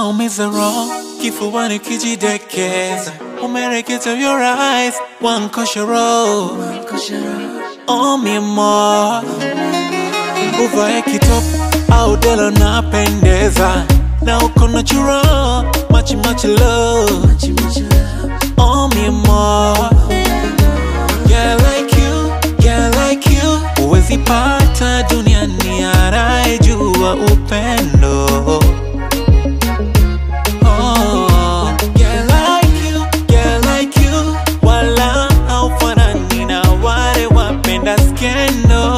unaumiza roho, kifuani kijidekeza. Umereketa your eyes, wankoshero. Oh mi amor, uvae kitop au dela napendeza. Na uko natural, machi love. Oh mi amor, yeah like you. Uwezi pata duniani anayejua upendo. Oh, yeah like you. Wala haufanani na wale wapenda skendo.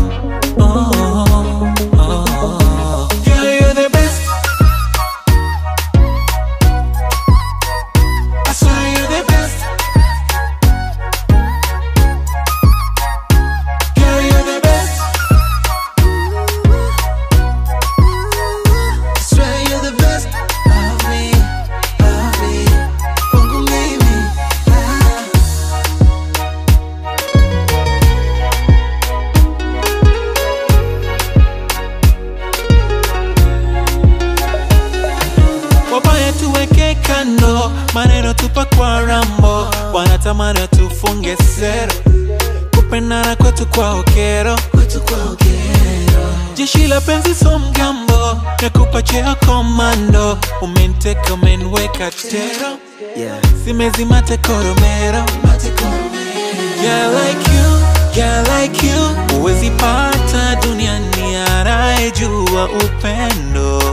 Girl, you're the best. I swear you're the best. Girl, you're the best. I swear you're the best. Love me. Kwangu mimi. Wabaya tuweke kando, maneno tupa kwa rambo. Wanatamani tufunge sero, kupendana kwetu kwa okero. Jeshi la penzi so mgambo, nakupa cheo komando. Umeniteka umeniweka tero, simezima tekoromero. Yeah like you. Uwezi pata duniani anayejua upendo.